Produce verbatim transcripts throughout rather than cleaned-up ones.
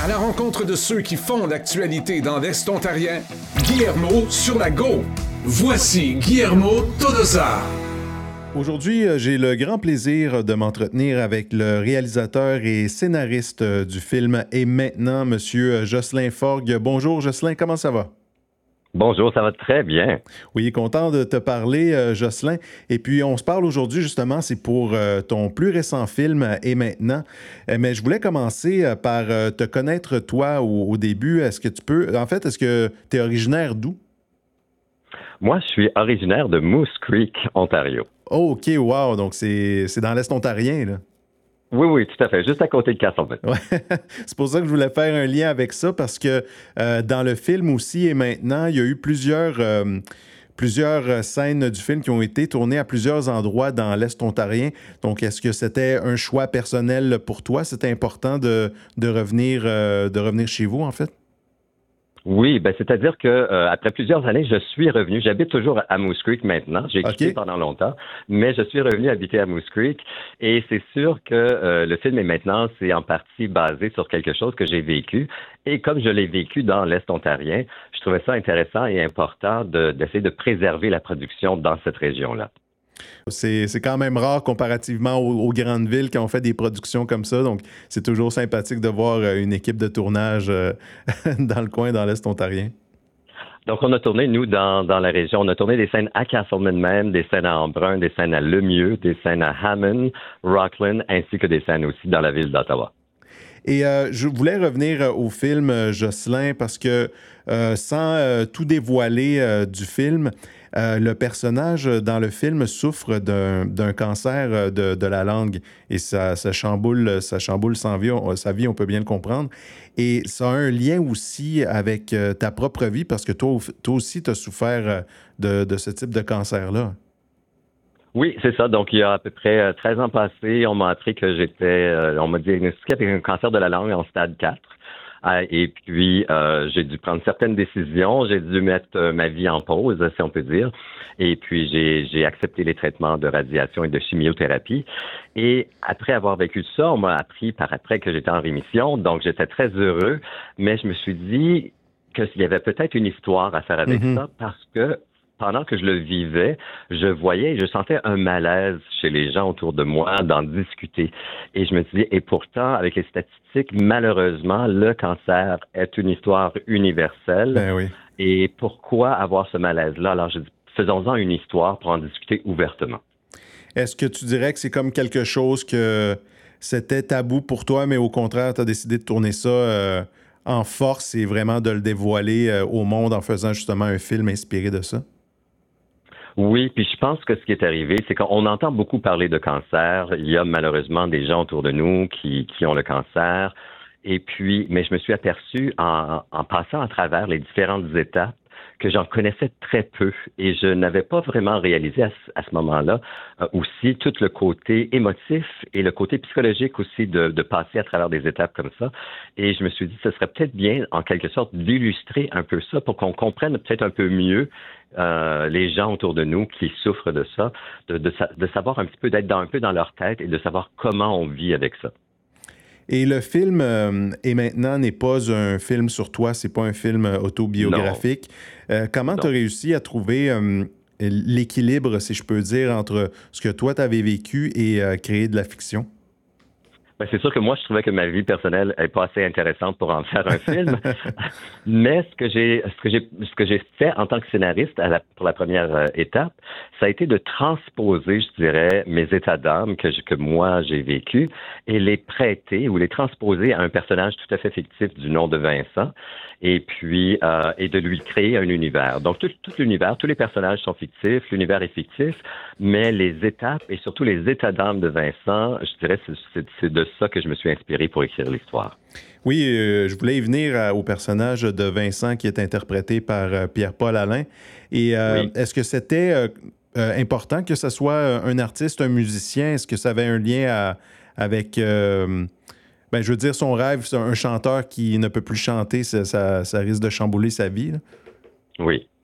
À la rencontre de ceux qui font l'actualité dans l'Est ontarien, Guillermo sur la Go. Voici Guillermo Todosar. Aujourd'hui, j'ai le grand plaisir de m'entretenir avec le réalisateur et scénariste du film Et maintenant, Monsieur Jocelyn Forgue. Bonjour Jocelyn, comment ça va? Bonjour, ça va très bien. Oui, content de te parler, euh, Jocelyn. Et puis, on se parle aujourd'hui, justement, c'est pour euh, ton plus récent film, Et maintenant. Euh, mais je voulais commencer euh, par euh, te connaître, toi, au, au début. Est-ce que tu peux... En fait, est-ce que tu es originaire d'où? Moi, je suis originaire de Moose Creek, Ontario. Oh, OK, wow. Donc, c'est, c'est dans l'Est ontarien, là. Oui, oui, tout à fait. Juste à côté de Castleton. Ouais. C'est pour ça que je voulais faire un lien avec ça, parce que euh, dans le film aussi, Et maintenant, il y a eu plusieurs, euh, plusieurs scènes du film qui ont été tournées à plusieurs endroits dans l'Est ontarien. Donc, est-ce que c'était un choix personnel pour toi? C'était important de, de, revenir, euh, de revenir chez vous, en fait? Oui, ben c'est-à-dire que euh, après plusieurs années, je suis revenu. J'habite toujours à Moose Creek maintenant. J'ai quitté Okay. pendant longtemps, mais je suis revenu habiter à Moose Creek. Et c'est sûr que euh, le film Et maintenant, c'est en partie basé sur quelque chose que j'ai vécu. Et comme je l'ai vécu dans l'Est ontarien, je trouvais ça intéressant et important de, d'essayer de préserver la production dans cette région-là. C'est, c'est quand même rare comparativement aux, aux grandes villes qui ont fait des productions comme ça. Donc, c'est toujours sympathique de voir une équipe de tournage euh, dans le coin, dans l'Est ontarien. Donc, on a tourné, nous, dans, dans la région. On a tourné des scènes à Castleman même, des scènes à Embrun, des scènes à Lemieux, des scènes à Hammond, Rockland, ainsi que des scènes aussi dans la ville d'Ottawa. Et euh, je voulais revenir au film, Jocelyn, parce que euh, sans euh, tout dévoiler euh, du film, euh, le personnage dans le film souffre d'un, d'un cancer de, de la langue et ça, ça chamboule, ça chamboule sa vie, on, sa vie, on peut bien le comprendre. Et ça a un lien aussi avec euh, ta propre vie parce que toi, toi aussi, tu as souffert de, de ce type de cancer-là. Oui, c'est ça. Donc, il y a à peu près treize ans passés, on m'a appris que j'étais, euh, on m'a diagnostiqué avec un cancer de la langue en stade quatre. Euh, et puis, euh, j'ai dû prendre certaines décisions. J'ai dû mettre euh, ma vie en pause, si on peut dire. Et puis, j'ai, j'ai accepté les traitements de radiation et de chimiothérapie. Et après avoir vécu ça, on m'a appris par après que j'étais en rémission. Donc, j'étais très heureux. Mais je me suis dit qu'il y avait peut-être une histoire à faire avec mm-hmm. ça parce que pendant que je le vivais, je voyais et je sentais un malaise chez les gens autour de moi d'en discuter. Et je me disais, et pourtant, avec les statistiques, malheureusement, le cancer est une histoire universelle. Ben oui. Et pourquoi avoir ce malaise-là? Alors, je dis, faisons-en une histoire pour en discuter ouvertement. Est-ce que tu dirais que c'est comme quelque chose que c'était tabou pour toi, mais au contraire, tu as décidé de tourner ça euh, en force et vraiment de le dévoiler euh, au monde en faisant justement un film inspiré de ça? Oui, puis je pense que ce qui est arrivé, c'est qu'on entend beaucoup parler de cancer. Il y a malheureusement des gens autour de nous qui, qui ont le cancer. Et puis, mais je me suis aperçu en, en passant à travers les différentes étapes que j'en connaissais très peu et je n'avais pas vraiment réalisé à ce, à ce moment-là euh, aussi tout le côté émotif et le côté psychologique aussi de, de passer à travers des étapes comme ça. Et je me suis dit, ce serait peut-être bien, en quelque sorte, d'illustrer un peu ça pour qu'on comprenne peut-être un peu mieux euh, les gens autour de nous qui souffrent de ça, de, de, de savoir un petit peu, d'être dans, un peu dans leur tête et de savoir comment on vit avec ça. Et le film euh, Et maintenant n'est pas un film sur toi, c'est pas un film autobiographique. Euh, comment tu as réussi à trouver euh, l'équilibre, si je peux dire, entre ce que toi tu avais vécu et euh, créer de la fiction? Ben, c'est sûr que moi, je trouvais que ma vie personnelle n'est pas assez intéressante pour en faire un film. Mais ce que j'ai, ce que j'ai, ce que j'ai fait en tant que scénariste à la, pour la première euh, étape, ça a été de transposer, je dirais, mes états d'âme que, je, que moi j'ai vécu et les prêter ou les transposer à un personnage tout à fait fictif du nom de Vincent et puis euh, et de lui créer un univers. Donc tout, tout l'univers, tous les personnages sont fictifs, l'univers est fictif, mais les étapes et surtout les états d'âme de Vincent, je dirais, c'est, c'est, c'est de ça que je me suis inspiré pour écrire l'histoire. Oui, euh, je voulais y venir à, au personnage de Vincent qui est interprété par euh, Pierre-Paul Alain. Et euh, oui. Est-ce que c'était euh, euh, important que ce soit un artiste, un musicien? Est-ce que ça avait un lien à, avec, euh, ben, je veux dire, son rêve, c'est un chanteur qui ne peut plus chanter, ça, ça, ça risque de chambouler sa vie, là? Oui.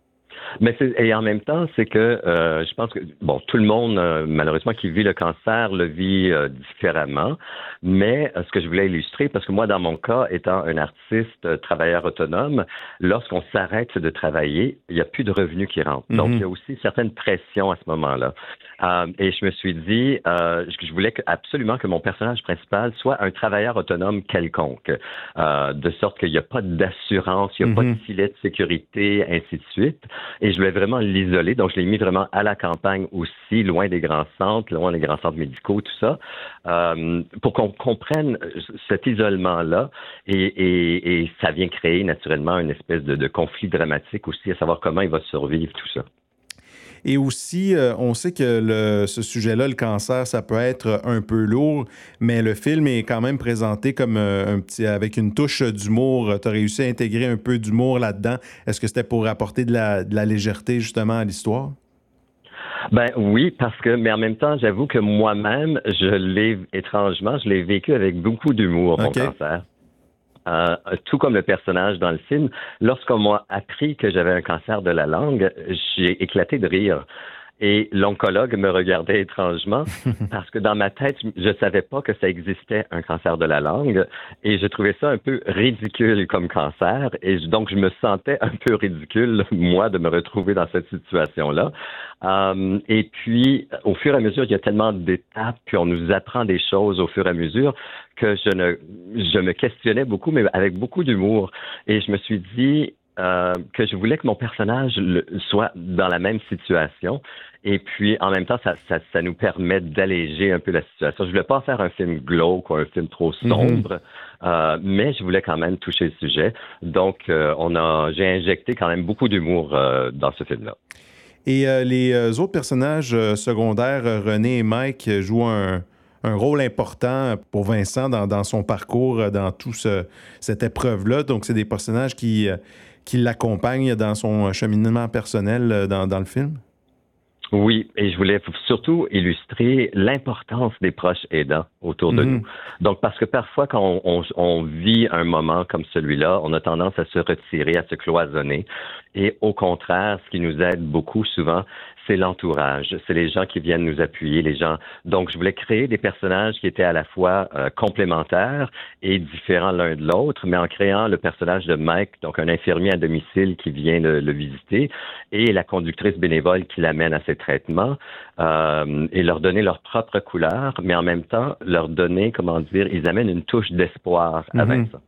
Mais c'est, et en même temps, c'est que euh, je pense que bon, tout le monde euh, malheureusement qui vit le cancer le vit euh, différemment. Mais euh, ce que je voulais illustrer, parce que moi, dans mon cas, étant un artiste euh, travailleur autonome, lorsqu'on s'arrête de travailler, il n'y a plus de revenus qui rentrent. Mm-hmm. Donc, il y a aussi certaines pressions à ce moment-là. Euh, et je me suis dit, euh, je voulais que, absolument que mon personnage principal soit un travailleur autonome quelconque, euh, de sorte qu'il n'y a pas d'assurance, il n'y a mm-hmm. pas de filet de sécurité, ainsi de suite. Et je voulais vraiment l'isoler, donc je l'ai mis vraiment à la campagne aussi, loin des grands centres, loin des grands centres médicaux, tout ça, euh, pour qu'on comprenne cet isolement-là. Et, et, et ça vient créer naturellement une espèce de, de conflit dramatique aussi, à savoir comment il va survivre tout ça. Et aussi, euh, on sait que le, ce sujet-là, le cancer, ça peut être un peu lourd, mais le film est quand même présenté comme euh, un petit, avec une touche d'humour. Tu as réussi à intégrer un peu d'humour là-dedans. Est-ce que c'était pour apporter de la, de la légèreté justement à l'histoire? Ben oui, parce que, mais en même temps, j'avoue que moi-même, je l'ai étrangement, je l'ai vécu avec beaucoup d'humour, mon okay. cancer. Euh, tout comme le personnage dans le film, lorsqu'on m'a appris que j'avais un cancer de la langue, j'ai éclaté de rire. Et l'oncologue me regardait étrangement parce que dans ma tête, je ne savais pas que ça existait, un cancer de la langue. Et je trouvais ça un peu ridicule comme cancer. Et donc, je me sentais un peu ridicule, moi, de me retrouver dans cette situation-là. Euh, et puis, au fur et à mesure, il y a tellement d'étapes, puis on nous apprend des choses au fur et à mesure que je ne, je me questionnais beaucoup, mais avec beaucoup d'humour. Et je me suis dit euh, que je voulais que mon personnage le, soit dans la même situation. Et puis, en même temps, ça, ça, ça nous permet d'alléger un peu la situation. Je voulais pas faire un film glauque ou un film trop sombre, mm-hmm. euh, mais je voulais quand même toucher le sujet. Donc, euh, on a, j'ai injecté quand même beaucoup d'humour euh, dans ce film-là. Et euh, les euh, autres personnages euh, secondaires, euh, René et Mike, euh, jouent un, un rôle important pour Vincent dans, dans son parcours, euh, dans toute ce, cette épreuve-là. Donc, c'est des personnages qui, euh, qui l'accompagnent dans son cheminement personnel euh, dans, dans le film? Oui, et je voulais surtout illustrer l'importance des proches aidants autour de mmh. nous. Donc, parce que parfois, quand on, on, on vit un moment comme celui-là, on a tendance à se retirer, à se cloisonner. Et au contraire, ce qui nous aide beaucoup souvent, c'est l'entourage. C'est les gens qui viennent nous appuyer, les gens. Donc, je voulais créer des personnages qui étaient à la fois euh, complémentaires et différents l'un de l'autre, mais en créant le personnage de Mike, donc un infirmier à domicile qui vient le, le visiter, et la conductrice bénévole qui l'amène à ses traitements, euh, et leur donner leur propre couleur, mais en même temps, leur donner, comment dire, ils amènent une touche d'espoir à mm-hmm. Vincent.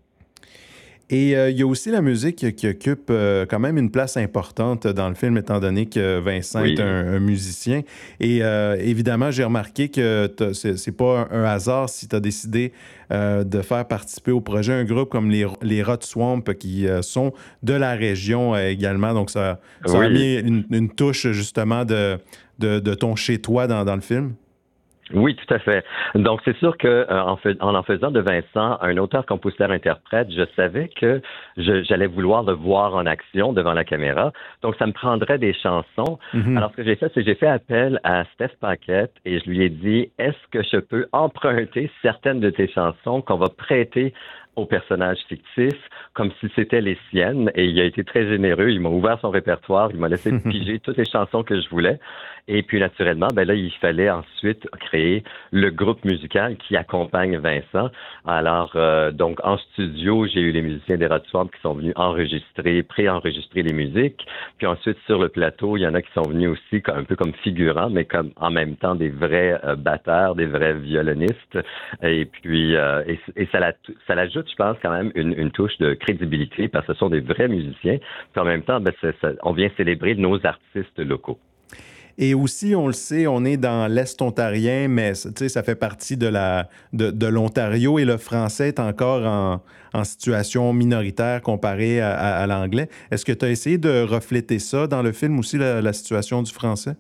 Et euh, il y a aussi la musique qui occupe euh, quand même une place importante dans le film, étant donné que Vincent oui. est un, un musicien. Et euh, évidemment, j'ai remarqué que c'est, c'est pas un, un hasard si tu as décidé euh, de faire participer au projet un groupe comme les, les Rot Swamp qui euh, sont de la région euh, également. Donc, ça, ça oui. a mis une, une touche justement de, de, de ton chez-toi dans, dans le film. Oui, tout à fait. Donc, c'est sûr que euh, en, fais, en en faisant de Vincent un auteur, compositeur, interprète, je savais que je, j'allais vouloir le voir en action devant la caméra. Donc, ça me prendrait des chansons. Mm-hmm. Alors, ce que j'ai fait, c'est que j'ai fait appel à Steph Paquette et je lui ai dit, est-ce que je peux emprunter certaines de tes chansons qu'on va prêter aux personnages fictifs, comme si c'était les siennes, et il a été très généreux, il m'a ouvert son répertoire, il m'a laissé piger toutes les chansons que je voulais, et puis naturellement, ben là, il fallait ensuite créer le groupe musical qui accompagne Vincent. Alors, euh, donc, en studio, j'ai eu les musiciens des Rot Swamp qui sont venus enregistrer, pré-enregistrer les musiques, puis ensuite, sur le plateau, il y en a qui sont venus aussi un peu comme figurants, mais comme en même temps des vrais euh, batteurs, des vrais violonistes, et puis, euh, et, et ça, la, ça l'ajoute, je pense, quand même une, une touche de crédibilité parce que ce sont des vrais musiciens. Puis en même temps, ben, c'est, ça, on vient célébrer nos artistes locaux. Et aussi, on le sait, on est dans l'Est ontarien, mais ça fait partie de, la, de, de l'Ontario et le français est encore en, en situation minoritaire comparé à, à, à l'anglais. Est-ce que tu as essayé de refléter ça dans le film aussi, la, la situation du français?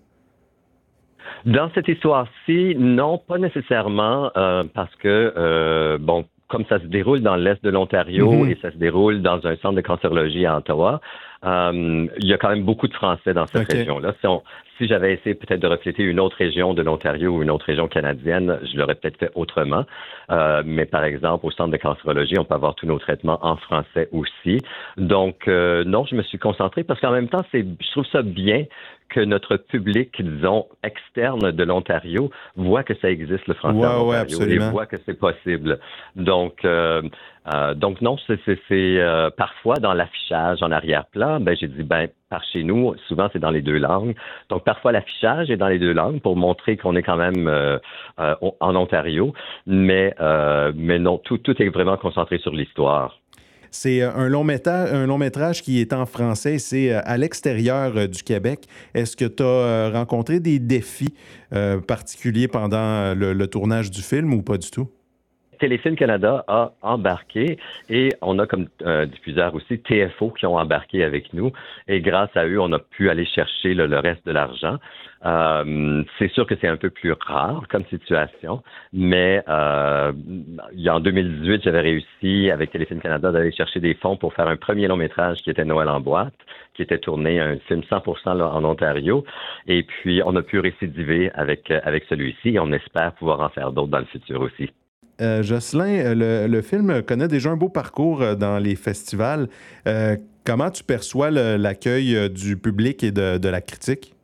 Dans cette histoire-ci, non, pas nécessairement, euh, parce que, euh, bon, comme ça se déroule dans l'Est de l'Ontario mm-hmm. et ça se déroule dans un centre de cancérologie à Ottawa, Euh, il y a quand même beaucoup de Français dans cette okay. région-là. Si, on, si j'avais essayé peut-être de refléter une autre région de l'Ontario ou une autre région canadienne, je l'aurais peut-être fait autrement. Euh, mais par exemple, au centre de cancérologie, on peut avoir tous nos traitements en français aussi. Donc, euh, non, je me suis concentré parce qu'en même temps, c'est, je trouve ça bien que notre public, disons, externe de l'Ontario voit que ça existe, le français ouais, en ouais, Ontario, et voit que c'est possible. Donc, euh, euh, donc non, c'est, c'est, c'est euh, parfois dans l'affichage en arrière-plan, ben j'ai dit, ben par chez nous, souvent c'est dans les deux langues. Donc, parfois l'affichage est dans les deux langues pour montrer qu'on est quand même euh, euh, en Ontario, mais, euh, mais non, tout, tout est vraiment concentré sur l'histoire. C'est un long, métrage, un long métrage qui est en français, c'est à l'extérieur du Québec. Est-ce que tu as rencontré des défis euh, particuliers pendant le, le tournage du film ou pas du tout? Téléfilm Canada a embarqué et on a comme euh, diffuseur aussi T F O qui ont embarqué avec nous et grâce à eux, on a pu aller chercher le, le reste de l'argent. Euh, c'est sûr que c'est un peu plus rare comme situation, mais euh, en deux mille dix-huit, j'avais réussi avec Téléfilm Canada d'aller chercher des fonds pour faire un premier long métrage qui était Noël en boîte, qui était tourné, un film cent pour cent là, en Ontario. Et puis, on a pu récidiver avec, avec celui-ci et on espère pouvoir en faire d'autres dans le futur aussi. Euh, Jocelyn, le, le film connaît déjà un beau parcours dans les festivals. Euh, comment tu perçois le, l'accueil du public et de, de la critique?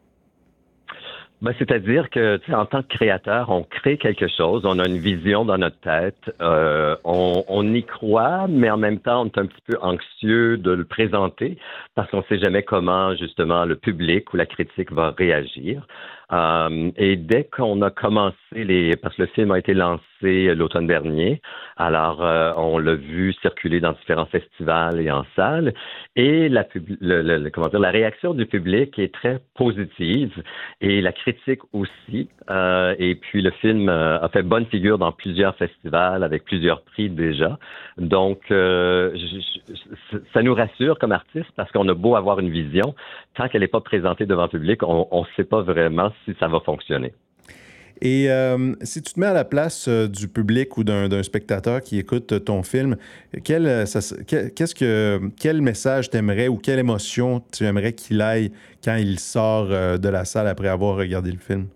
Ben, c'est-à-dire que, tu sais, en tant que créateur, on crée quelque chose, on a une vision dans notre tête, euh, on, on y croit, mais en même temps, on est un petit peu anxieux de le présenter parce qu'on ne sait jamais comment, justement, le public ou la critique va réagir. Euh, et dès qu'on a commencé les... Parce que le film a été lancé l'automne dernier, alors euh, on l'a vu circuler dans différents festivals et en salles, et la, pub... le, le, le, comment dire, la réaction du public est très positive, et la critique aussi. Euh, et puis le film euh, a fait bonne figure dans plusieurs festivals, avec plusieurs prix déjà. Donc, euh, je, je, ça nous rassure comme artistes, parce qu'on a beau avoir une vision, tant qu'elle n'est pas présentée devant le public, on ne sait pas vraiment si ça va fonctionner. Et euh, si tu te mets à la place euh, du public ou d'un, d'un spectateur qui écoute ton film, quel, ça, quel, qu'est-ce que, quel message t'aimerais ou quelle émotion tu aimerais qu'il aille quand il sort euh, de la salle après avoir regardé le film?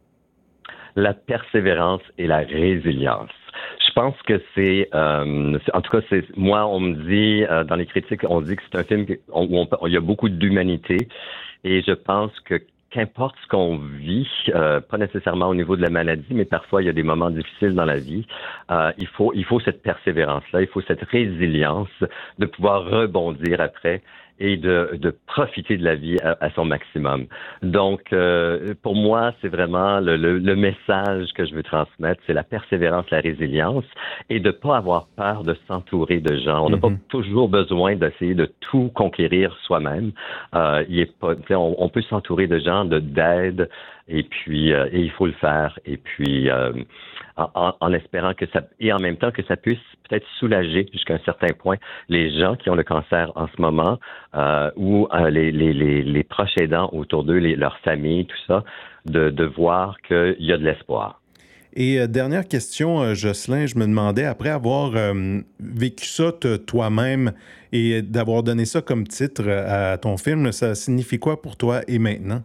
La persévérance et la résilience. Je pense que c'est, euh, c'est en tout cas, c'est moi, on me dit, euh, dans les critiques, on dit que c'est un film où on, on, il y a beaucoup d'humanité et je pense que qu'importe ce qu'on vit, euh, pas nécessairement au niveau de la maladie, mais parfois il y a des moments difficiles dans la vie, euh, il faut il faut cette persévérance-là, il faut cette résilience de pouvoir rebondir après et de, de profiter de la vie à, à son maximum. Donc, euh, pour moi, c'est vraiment le, le, le message que je veux transmettre, c'est la persévérance, la résilience et de pas avoir peur de s'entourer de gens. On n'a mm-hmm. pas toujours besoin d'essayer de tout conquérir soi-même. Euh, il est pas, on, on peut s'entourer de gens, de d'aide, et puis euh, et il faut le faire. Et puis euh, en, en espérant que ça et en même temps que ça puisse peut-être soulager jusqu'à un certain point les gens qui ont le cancer en ce moment euh, ou euh, les, les, les, les proches aidants autour d'eux, les, leurs familles, tout ça, de, de voir qu'il y a de l'espoir. Et euh, dernière question, euh, Jocelyn, je me demandais, après avoir euh, vécu ça t- toi-même et d'avoir donné ça comme titre à ton film, ça signifie quoi pour toi et maintenant?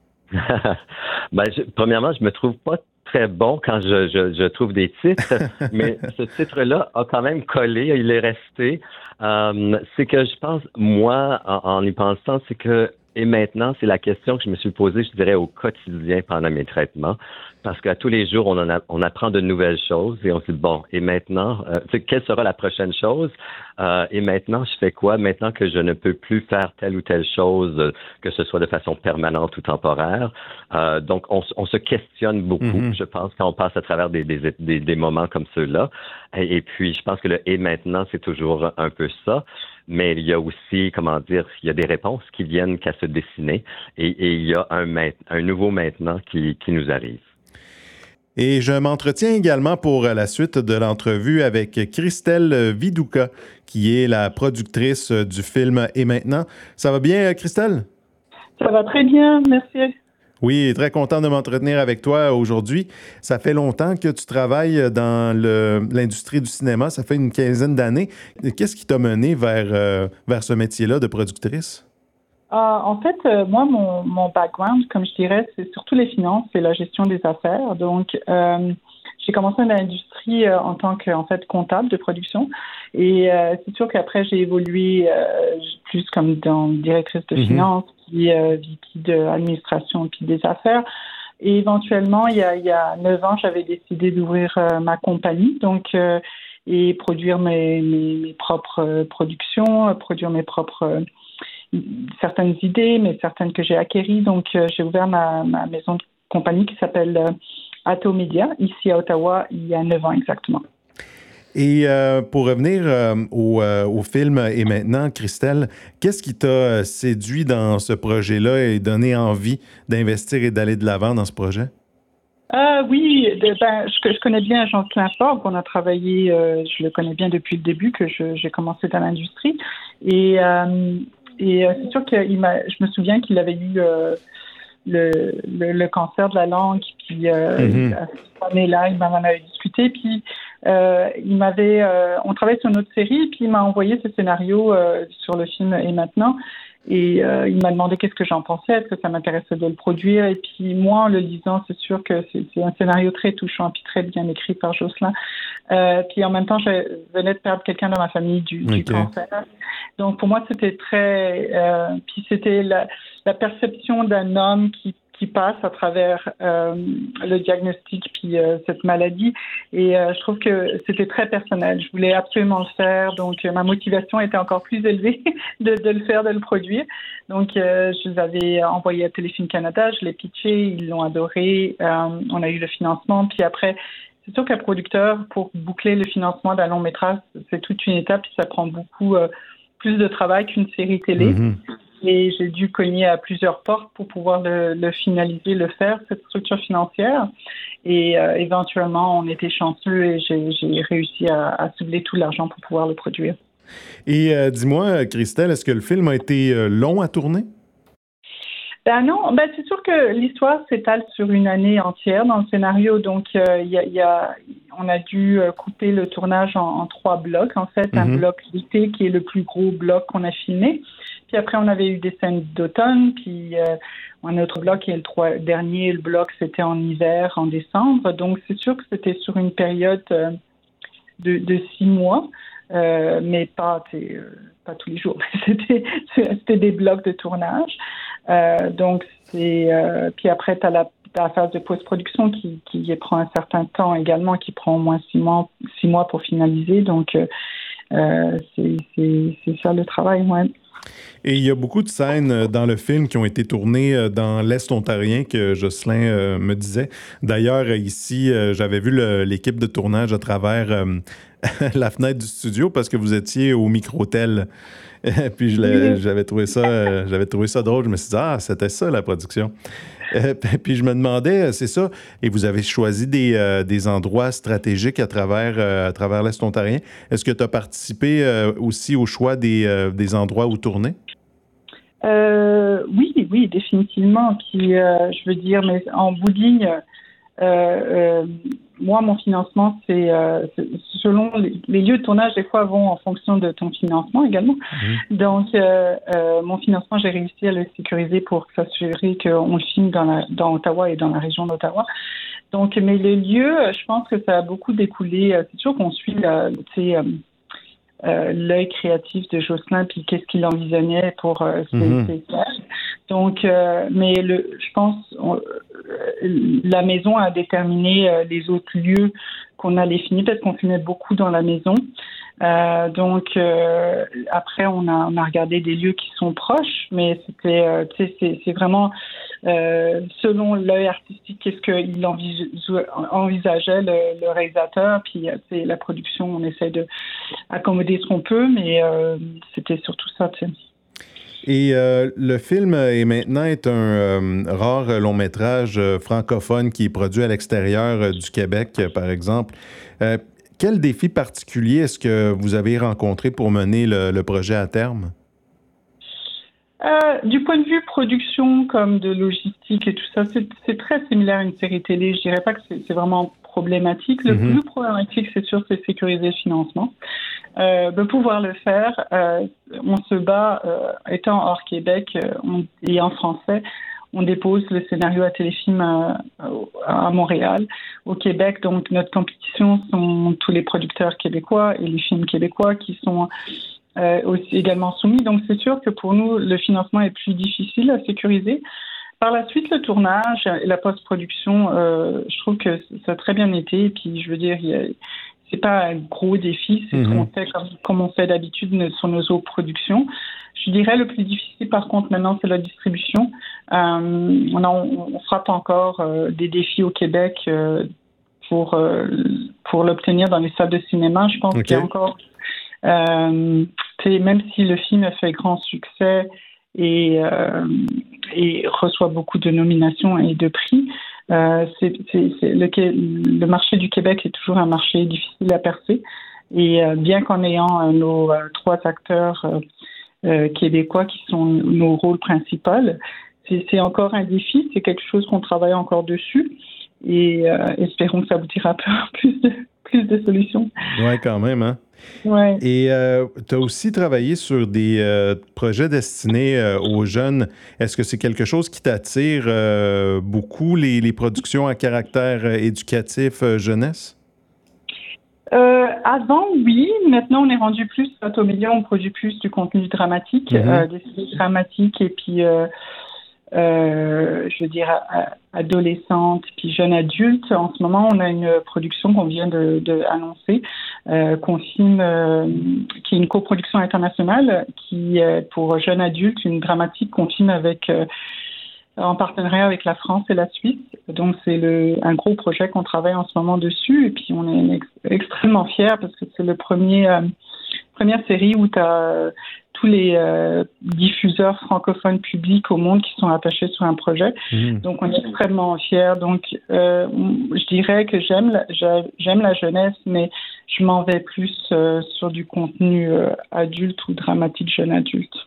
ben, je, premièrement, je me trouve pas très bon quand je, je, je trouve des titres, mais ce titre-là a quand même collé, il est resté. Euh, c'est que je pense, moi, en, en y pensant, c'est que, et maintenant, c'est la question que je me suis posée, je dirais, au quotidien pendant mes traitements, parce qu'à tous les jours, on, en a, on apprend de nouvelles choses et on se dit, bon, et maintenant, euh, quelle sera la prochaine chose? Euh, et maintenant, je fais quoi? Maintenant que je ne peux plus faire telle ou telle chose, euh, que ce soit de façon permanente ou temporaire. Euh, donc, on, on se questionne beaucoup, mm-hmm. je pense, quand on passe à travers des, des, des, des moments comme ceux-là. Et, et puis, je pense que le « et maintenant », c'est toujours un peu ça. Mais il y a aussi, comment dire, il y a des réponses qui viennent qu'à se dessiner. Et, et il y a un, un nouveau maintenant qui, qui nous arrive. Et je m'entretiens également pour la suite de l'entrevue avec Christelle Viduka, qui est la productrice du film « Et maintenant ». Ça va bien, Christelle? Ça va très bien, merci. Oui, très content de m'entretenir avec toi aujourd'hui. Ça fait longtemps que tu travailles dans le, l'industrie du cinéma, ça fait une quinzaine d'années. Qu'est-ce qui t'a mené vers, euh, vers ce métier-là de productrice? Euh, en fait, euh, moi, mon, mon background, comme je dirais, c'est surtout les finances et la gestion des affaires. Donc, euh, j'ai commencé dans l'industrie euh, en tant que, en fait, comptable de production. Et euh, c'est sûr qu'après, j'ai évolué euh, plus comme dans directrice de Mm-hmm. finances, puis euh, V P de administration, puis des affaires. Et éventuellement, il y a, il y a neuf ans, j'avais décidé d'ouvrir euh, ma compagnie. Donc, euh, et produire mes, mes, mes propres euh, productions, euh, produire mes propres... Euh, certaines idées, mais certaines que j'ai acquéries. Donc, euh, j'ai ouvert ma, ma maison de compagnie qui s'appelle euh, Atto Media, ici à Ottawa, il y a neuf ans exactement. Et euh, pour revenir euh, au, euh, au film Et maintenant, Christelle, qu'est-ce qui t'a séduit dans ce projet-là et donné envie d'investir et d'aller de l'avant dans ce projet? Euh, oui, de, ben, je, je connais bien Jean Clinsborg. On a travaillé, euh, je le connais bien depuis le début que je, j'ai commencé dans l'industrie. Et... Euh, Et euh, c'est sûr que il m'a, je me souviens qu'il avait eu euh, le, le, le cancer de la langue, puis euh, mm-hmm. à cette année-là, il m'en avait discuté, puis euh, il m'avait, euh, on travaillait sur une autre série, puis il m'a envoyé ce scénario euh, sur le film Et maintenant, et euh, il m'a demandé qu'est-ce que j'en pensais, est-ce que ça m'intéressait de le produire, et puis moi, en le lisant, c'est sûr que c'est, c'est un scénario très touchant, puis très bien écrit par Jocelyn. Euh, puis en même temps, je venais de perdre quelqu'un dans ma famille du, okay. du cancer. Donc pour moi, c'était très... Euh, puis c'était la, la perception d'un homme qui, qui passe à travers euh, le diagnostic puis euh, cette maladie. Et euh, je trouve que c'était très personnel. Je voulais absolument le faire. Donc euh, ma motivation était encore plus élevée de, de le faire, de le produire. Donc euh, je les avais envoyés à Téléfilm Canada. Je l'ai pitché. Ils l'ont adoré. Euh, on a eu le financement. Puis après... C'est sûr qu'un producteur, pour boucler le financement d'un long métrage, c'est toute une étape et ça prend beaucoup euh, plus de travail qu'une série télé. Mm-hmm. Et j'ai dû cogner à plusieurs portes pour pouvoir le, le finaliser, le faire, cette structure financière. Et euh, éventuellement, on était chanceux et j'ai, j'ai réussi à, à cibler tout l'argent pour pouvoir le produire. Et euh, dis-moi, Christelle, est-ce que le film a été euh, long à tourner? Ben non, ben c'est sûr que l'histoire s'étale sur une année entière dans le scénario, donc euh, y a, y a, on a dû couper le tournage en, en trois blocs, en fait, mm-hmm. un bloc d'été qui est le plus gros bloc qu'on a filmé, puis après on avait eu des scènes d'automne, puis euh, un autre bloc qui est le trois, dernier, le bloc c'était en hiver, en décembre, donc c'est sûr que c'était sur une période euh, de, de six mois, euh, mais pas, euh, pas tous les jours, c'était, c'était des blocs de tournage. Euh, donc c'est euh, puis après tu as la, la phase de post-production qui, qui prend un certain temps également, qui prend au moins six mois six mois pour finaliser, donc euh, c'est, c'est, c'est ça le travail, ouais. Et il y a beaucoup de scènes dans le film qui ont été tournées dans l'Est ontarien que Jocelyn euh, me disait. D'ailleurs, ici, euh, j'avais vu le, l'équipe de tournage à travers euh, la fenêtre du studio parce que vous étiez au Microtel. Puis je l'ai, j'avais trouvé ça, euh, j'avais trouvé ça drôle. Je me suis dit, ah, c'était ça la production. Euh, puis je me demandais, c'est ça, et vous avez choisi des, euh, des endroits stratégiques à travers, euh, à travers l'Est ontarien. Est-ce que tu as participé euh, aussi au choix des, euh, des endroits où tourner? Euh, oui, oui, définitivement. Puis euh, je veux dire, mais en bout de ligne, euh, euh, moi, mon financement, c'est, euh, c'est selon les, les lieux de tournage, des fois vont en fonction de ton financement également. Mmh. Donc, euh, euh, mon financement, j'ai réussi à le sécuriser pour s'assurer qu'on le filme dans, la, dans Ottawa et dans la région d'Ottawa. Donc, mais les lieux, je pense que ça a beaucoup découlé. C'est sûr qu'on suit, euh, tu sais, euh, euh, l'œil créatif de Jocelyn, puis qu'est-ce qu'il envisageait pour euh, ses, mmh. ses tâches. Donc, euh, mais le, je pense, on, euh, la maison a déterminé euh, les autres lieux qu'on allait filmer parce qu'on filmait beaucoup dans la maison. Euh, donc, euh, après, on a, on a regardé des lieux qui sont proches, mais c'était, euh, tu sais, c'est, c'est vraiment euh, selon l'œil artistique, qu'est-ce qu'il envis- envisageait le, le réalisateur, puis c'est la production, on essaie de accommoder ce qu'on peut, mais euh, c'était surtout ça, tu sais. Et euh, le film Et maintenant est un euh, rare long-métrage euh, francophone qui est produit à l'extérieur euh, du Québec, euh, par exemple. Euh, quel défi particulier est-ce que vous avez rencontré pour mener le, le projet à terme? Euh, du point de vue production, comme de logistique et tout ça, c'est, c'est très similaire à une série télé. Je dirais pas que c'est, c'est vraiment problématique. Le mm-hmm. plus problématique, c'est sûr, c'est sécuriser le financement. Euh, de pouvoir le faire, euh, on se bat, euh, étant hors Québec euh, on, et en français, on dépose le scénario à Téléfilm à, à Montréal. Au Québec, donc, notre compétition sont tous les producteurs québécois et les films québécois qui sont euh, aussi également soumis. Donc, c'est sûr que pour nous, le financement est plus difficile à sécuriser. Par la suite, le tournage et la post-production, euh, je trouve que ça a très bien été. Et puis, je veux dire, il y a, c'est pas un gros défi, c'est mmh. ce qu'on fait comme, comme on fait d'habitude sur nos autres productions. Je dirais le plus difficile, par contre, maintenant, c'est la distribution. Euh, on, a, on frappe encore euh, des défis au Québec euh, pour, euh, pour l'obtenir dans les salles de cinéma. Je pense okay. qu'il y a encore... Euh, même si le film a fait grand succès et, euh, et reçoit beaucoup de nominations et de prix, euh, c'est, c'est, c'est le, le marché du Québec est toujours un marché difficile à percer. Et euh, bien qu'en ayant euh, nos euh, trois acteurs... Euh, Euh, québécois qui sont nos rôles principaux. C'est, c'est encore un défi, c'est quelque chose qu'on travaille encore dessus et euh, espérons que ça aboutira à plus de, plus de solutions. Oui, quand même, hein? Ouais. Et euh, tu as aussi travaillé sur des euh, projets destinés euh, aux jeunes. Est-ce que c'est quelque chose qui t'attire euh, beaucoup, les, les productions à caractère euh, éducatif euh, jeunesse? Euh, avant, oui. Maintenant, on est rendu plus, à Automédia, on produit plus du contenu dramatique, mm-hmm. euh, des séries dramatiques et puis, euh, euh, je veux dire, adolescentes, puis jeunes adultes. En ce moment, on a une production qu'on vient de, de annoncer, euh, qu'on filme, euh, qui est une coproduction internationale, qui est pour jeunes adultes, une dramatique qu'on filme avec... Euh, en partenariat avec la France et la Suisse. Donc, c'est le, un gros projet qu'on travaille en ce moment dessus. Et puis, on est ex- extrêmement fiers parce que c'est le premier, euh, première série où tu as euh, tous les euh, diffuseurs francophones publics au monde qui sont attachés sur un projet. Mmh. Donc, on est extrêmement fiers. Donc, euh, je dirais que j'aime la, j'aime la jeunesse, mais je m'en vais plus euh, sur du contenu euh, adulte ou dramatique jeune adulte.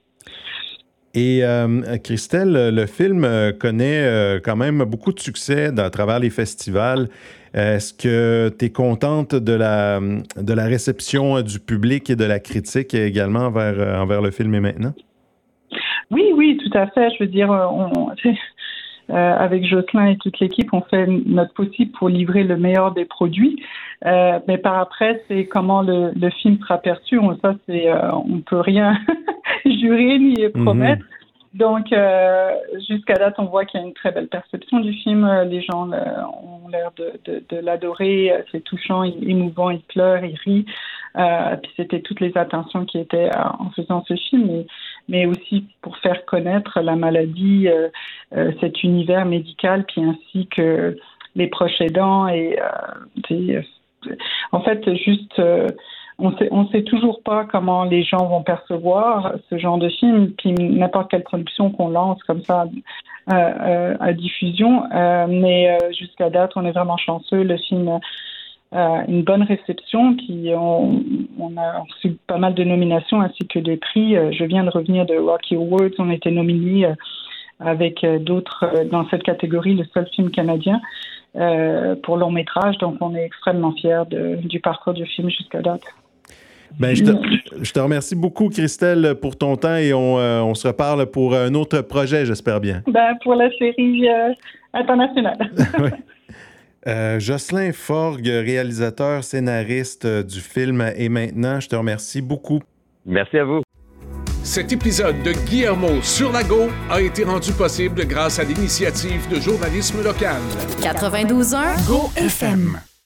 Et euh, Christelle, le film connaît euh, quand même beaucoup de succès à travers les festivals. Est-ce que tu es contente de la, de la réception du public et de la critique également envers, envers le film Et maintenant? Oui, oui, tout à fait. Je veux dire, on, euh, avec Jocelyn et toute l'équipe, on fait notre possible pour livrer le meilleur des produits. Euh, mais par après, c'est comment le, le film sera perçu. On, ça, c'est, euh, on peut rien jurer ni promettre. Mm-hmm. Donc, euh, jusqu'à date, on voit qu'il y a une très belle perception du film. Les gens euh, ont l'air de, de, de l'adorer. C'est touchant, émouvant, ils pleurent, ils rient. Euh, puis c'était toutes les attentions qui étaient euh, en faisant ce film, mais, mais aussi pour faire connaître la maladie, euh, euh, cet univers médical, puis ainsi que les proches aidants. Et euh, des, en fait, juste... Euh, On sait, on sait toujours pas comment les gens vont percevoir ce genre de film, puis n'importe quelle production qu'on lance comme ça euh, euh, à diffusion. Euh, mais euh, jusqu'à date, on est vraiment chanceux. Le film a une bonne réception, puis on, on a reçu pas mal de nominations ainsi que des prix. Je viens de revenir de Rocky Awards. On était nominés avec d'autres dans cette catégorie, le seul film canadien euh, pour long métrage. Donc, on est extrêmement fiers de, du parcours du film jusqu'à date. Ben, je, te, je te remercie beaucoup, Christelle, pour ton temps et on, euh, on se reparle pour un autre projet, j'espère bien. Ben, pour la série euh, internationale. Oui. euh, Jocelyn Forgue, réalisateur, scénariste du film Et maintenant, je te remercie beaucoup. Merci à vous. Cet épisode de Guillermo sur la Go a été rendu possible grâce à l'initiative de journalisme local. quatre-vingt-douze un Go F M.